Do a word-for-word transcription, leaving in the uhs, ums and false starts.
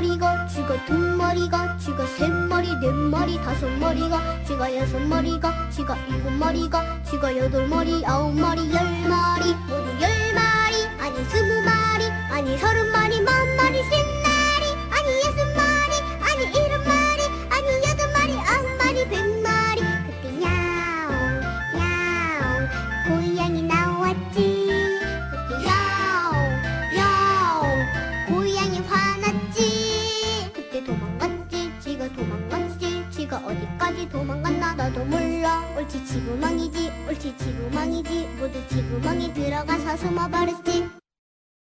마리가, 쥐가 두 마리가, 쥐가 세 마리, 네 마리, 다섯 마리가, 쥐가 여섯 마리가, 쥐가 일곱 마리가, 쥐가 여덟 마리, 아홉 마리, 열 마리, 모두 열 마리, 아니 스무 마리, 아니 서른 마리, 만 마리, 십 마리, 아니 여섯 마리, 아니 일곱 마리, 아니 여덟 마리, 아홉 마리, 백 마리. 그때 야옹 야옹 고양이 나왔지. 그때 야옹 야옹 고양이 화났지. 그때 도망갔지. 쥐가 도망갔지. 쥐가 어디까지 도망갔나 나도 몰라. 옳지 지구망이지. 옳지 지구망이지. 모두 지구망이 들어가서 숨어버렸지.